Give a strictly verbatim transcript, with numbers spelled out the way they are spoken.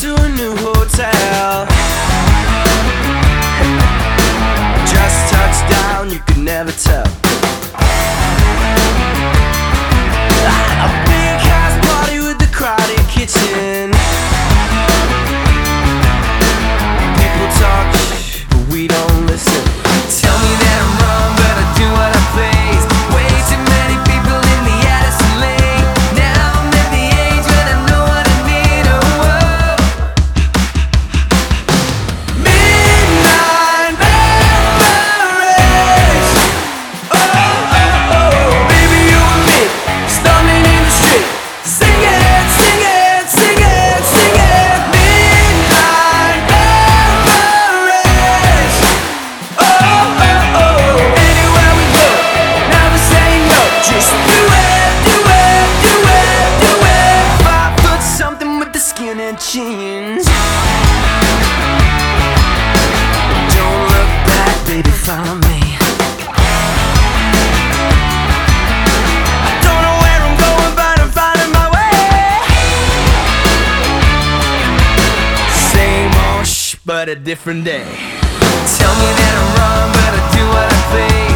to a new hotel. Just touched down, you could never tell. A big house party with the crowded kitchen. People talk, but we don't listen. Tell me that I'm wrong, but I do what I please. Way too many people in the Addison Lane. Now I'm at the age when I know what I need. Oh, oh. Midnight memories. Oh, oh, oh. Baby, you and me, stumbling in the street. Sing it, sing it, sing it, sing it. Midnight memories. Oh, oh, oh. Anywhere we go, never saying no. Just do it, do it, do it, do it. Five foot something with the skin and jeans. Don't look back, baby, follow me. I don't know where I'm going, but I'm finding my way. Same old shh, but a different day. Tell me that I'm wrong, but I do what I please.